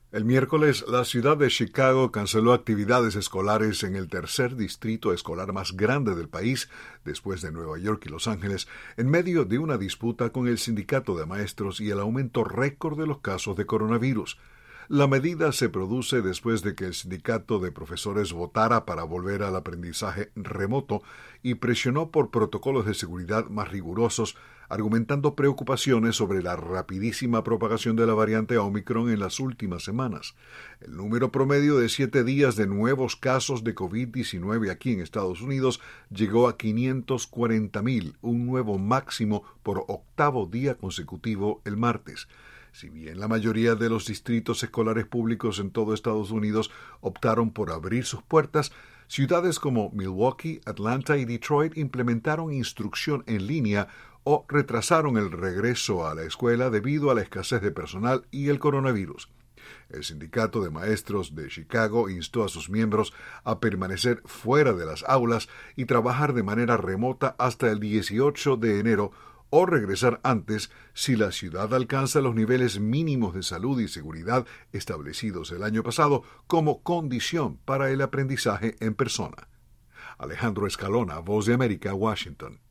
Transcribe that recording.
El miércoles, la ciudad de Chicago canceló actividades escolares en el tercer distrito escolar más grande del país, después de Nueva York y Los Ángeles, en medio de una disputa con el sindicato de maestros y el aumento récord de los casos de coronavirus. La medida se produce después de que el sindicato de profesores votara para volver al aprendizaje remoto y presionó por protocolos de seguridad más rigurosos, argumentando preocupaciones sobre la rapidísima propagación de la variante Omicron en las últimas semanas. El número promedio de 7 días de nuevos casos de COVID-19 aquí en Estados Unidos llegó a 540,000, un nuevo máximo por octavo día consecutivo el martes. Si bien la mayoría de los distritos escolares públicos en todo Estados Unidos optaron por abrir sus puertas, ciudades como Milwaukee, Atlanta y Detroit implementaron instrucción en línea o retrasaron el regreso a la escuela debido a la escasez de personal y el coronavirus. El sindicato de maestros de Chicago instó a sus miembros a permanecer fuera de las aulas y trabajar de manera remota hasta el 18 de enero o regresar antes si la ciudad alcanza los niveles mínimos de salud y seguridad establecidos el año pasado como condición para el aprendizaje en persona. Alejandro Escalona, Voz de América, Washington.